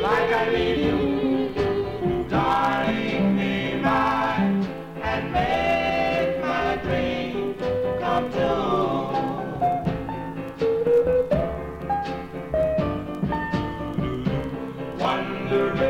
like I need you. Darling, be mine and make my dream come true. Wondering